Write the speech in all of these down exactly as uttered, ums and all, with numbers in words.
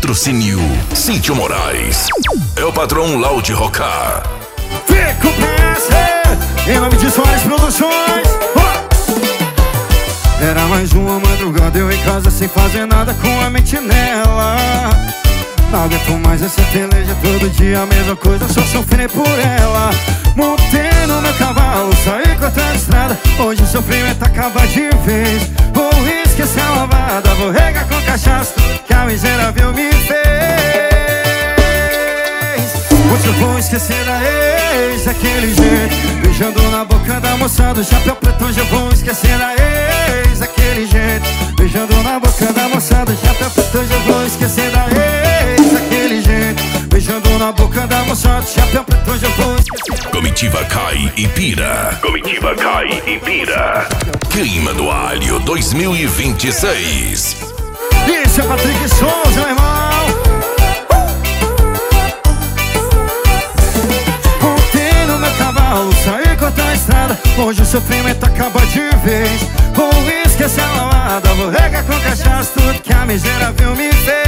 Patrocínio Cíntia Moraes. É o patrão Loud Rocar. Fico P S, em nome de Soares Produções. Oh! Era mais uma madrugada, eu em casa sem fazer nada, com a mente nela. Não aguento mais essa peleja, todo dia a mesma coisa, só sofrendo por ela. Montei no meu cavalo, saí cortando a estrada, hoje o sofrimento acaba de vez. Vou esquecer a lavada, vou regar com cachaça, que a miserável me fez. Hoje eu vou esquecer da ex, daquele jeito, beijando na boca da moça do chapéu preto. Hoje eu vou esquecer da ex, daquele jeito, beijando na boca da moça do chapéu preto. Hoje eu vou esquecer da ex, daquele jeito, beijando na boca da moça do chapéu preto. Hoje eu vou esquecer. Comitiva cai e pira. Comitiva cai e pira. Queima do Alho dois mil e vinte e seis. Isso é Patrick Souza, meu irmão. Montei no meu cavalo, saí cortando a estrada, hoje o sofrimento acaba de vez. Vou esquecer a lavada, vou regar com cachaça, tudo que a miserável me fez.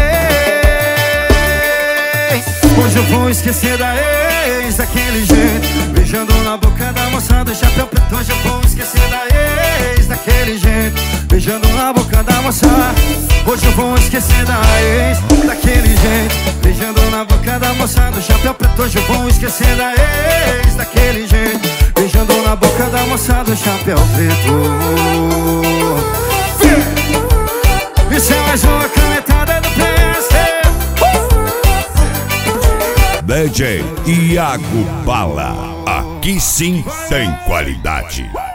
Hoje eu vou esquecer da ex, daquele jeito, beijando na boca da moça do chapéu preto. Hoje eu vou esquecer da ex, daquele jeito, beijando na boca da moça. Hoje eu vou esquecer da ex, daquele jeito, beijando na boca da moça do chapéu preto. Hoje eu vou esquecer da ex, daquele jeito, beijando na boca da moça do chapéu preto. Isso é mais uma canetada do P S. D J Iago Bala, aqui sim tem qualidade.